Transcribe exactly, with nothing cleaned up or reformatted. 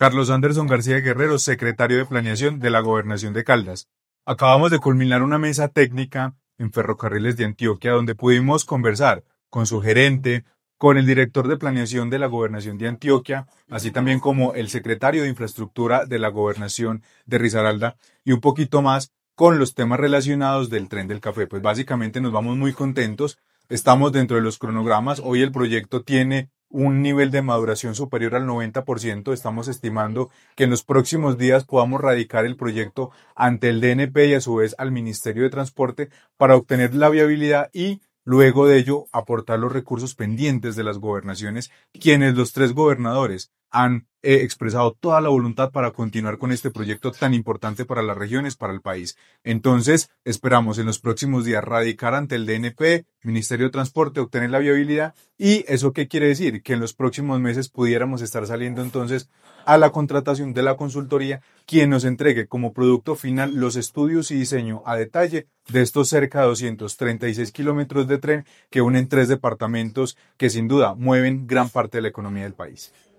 Carlos Anderson García Guerrero, secretario de Planeación de la Gobernación de Caldas. Acabamos de culminar una mesa técnica en Ferrocarriles de Antioquia donde pudimos conversar con su gerente, con el director de Planeación de la Gobernación de Antioquia, así también como el secretario de Infraestructura de la Gobernación de Risaralda y un poquito más con los temas relacionados del Tren del Café. Pues básicamente nos vamos muy contentos, estamos dentro de los cronogramas, hoy el proyecto tiene un nivel de maduración superior al noventa por ciento. Estamos estimando que en los próximos días podamos radicar el proyecto ante el D N P y a su vez al Ministerio de Transporte para obtener la viabilidad y luego de ello aportar los recursos pendientes de las gobernaciones, quienes los tres gobernadores han eh, expresado toda la voluntad para continuar con este proyecto tan importante para las regiones, para el país. Entonces, esperamos en los próximos días radicar ante el D N P, Ministerio de Transporte, obtener la viabilidad. ¿Y eso qué quiere decir? Que en los próximos meses pudiéramos estar saliendo entonces a la contratación de la consultoría, quien nos entregue como producto final los estudios y diseño a detalle de estos cerca de doscientos treinta y seis kilómetros de tren que unen tres departamentos que sin duda mueven gran parte de la economía del país.